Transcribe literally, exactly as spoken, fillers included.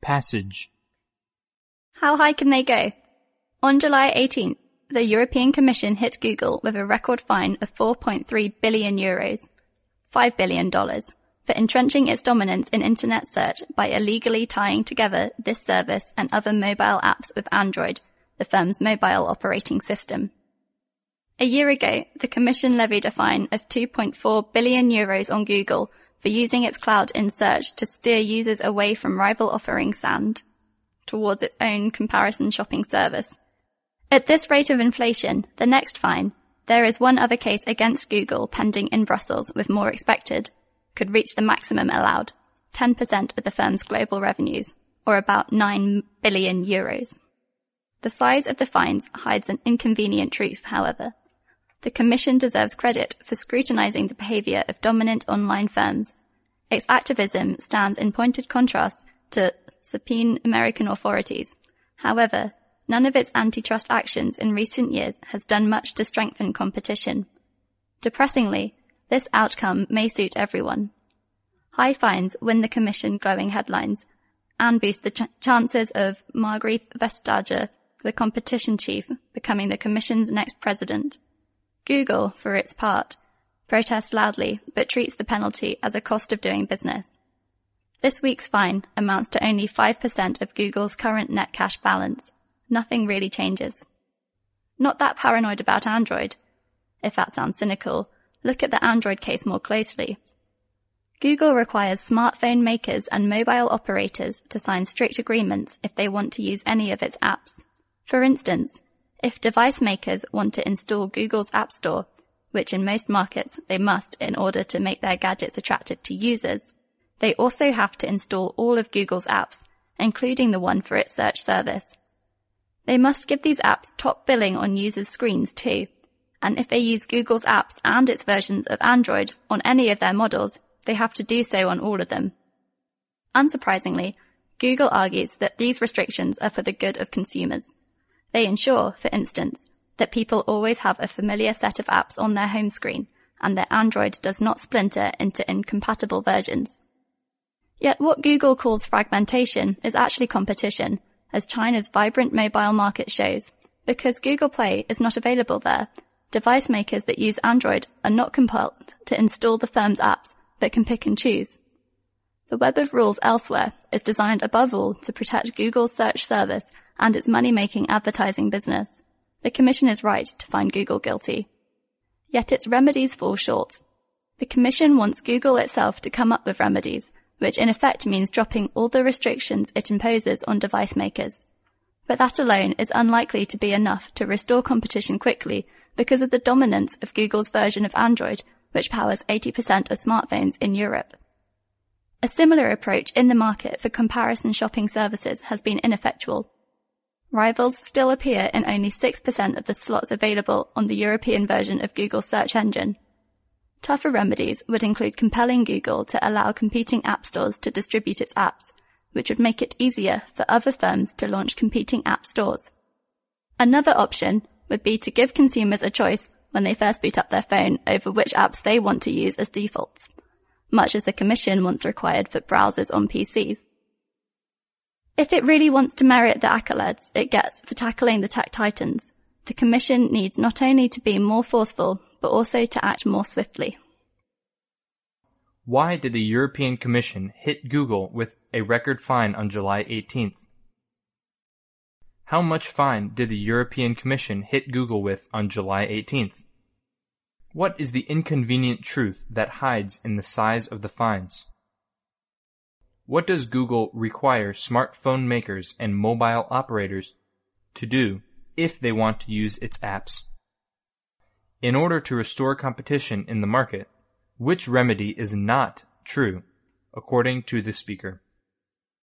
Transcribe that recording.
passage. How high can they go? On July eighteenth, the European Commission hit Google with a record fine of four point three billion euros, five billion dollars, for entrenching its dominance in internet search by illegally tying together this service and other mobile apps with Android, the firm's mobile operating system. A year ago, the Commission levied a fine of two point four billion euros on Google for using its cloud in search to steer users away from rival offering Sand towards its own comparison shopping service. At this rate of inflation, the next fine, there is one other case against Google pending in Brussels with more expected, could reach the maximum allowed, ten percent of the firm's global revenues, or about nine billion euros. The size of the fines hides an inconvenient truth, however. The Commission deserves credit for scrutinizing the behavior of dominant online firms. Its activism stands in pointed contrast to supine American authorities. However, none of its antitrust actions in recent years has done much to strengthen competition. Depressingly, this outcome may suit everyone. High fines win the Commission glowing headlines and boost the ch- chances of Margrethe Vestager, the competition chief, becoming the Commission's next president. Google, for its part, protests loudly but treats the penalty as a cost of doing business. This week's fine amounts to only five percent of Google's current net cash balance. Nothing really changes. Not that paranoid about Android. If that sounds cynical, look at the Android case more closely. Google requires smartphone makers and mobile operators to sign strict agreements if they want to use any of its apps. For instance, if device makers want to install Google's App Store, which in most markets they must in order to make their gadgets attractive to users, they also have to install all of Google's apps, including the one for its search service. They must give these apps top billing on users' screens too, and if they use Google's apps and its versions of Android on any of their models, they have to do so on all of them. Unsurprisingly, Google argues that these restrictions are for the good of consumers. They ensure, for instance, that people always have a familiar set of apps on their home screen and that Android does not splinter into incompatible versions. Yet what Google calls fragmentation is actually competition, as China's vibrant mobile market shows. Because Google Play is not available there, device makers that use Android are not compelled to install the firm's apps, but can pick and choose. The web of rules elsewhere is designed above all to protect Google's search service and its money-making advertising business. The Commission is right to find Google guilty. Yet its remedies fall short. The Commission wants Google itself to come up with remedies, which in effect means dropping all the restrictions it imposes on device makers. But that alone is unlikely to be enough to restore competition quickly because of the dominance of Google's version of Android, which powers eighty percent of smartphones in Europe. A similar approach in the market for comparison shopping services has been ineffectual. Rivals still appear in only six percent of the slots available on the European version of Google's search engine. Tougher remedies would include compelling Google to allow competing app stores to distribute its apps, which would make it easier for other firms to launch competing app stores. Another option would be to give consumers a choice when they first boot up their phone over which apps they want to use as defaults, much as the Commission once required for browsers on P Cs. If it really wants to merit the accolades it gets for tackling the tech titans, the Commission needs not only to be more forceful, but also to act more swiftly. Why did the European Commission hit Google with a record fine on July eighteenth? How much fine did the European Commission hit Google with on July eighteenth? What is the inconvenient truth that hides in the size of the fines? What does Google require smartphone makers and mobile operators to do if they want to use its apps? In order to restore competition in the market, which remedy is not true, according to the speaker?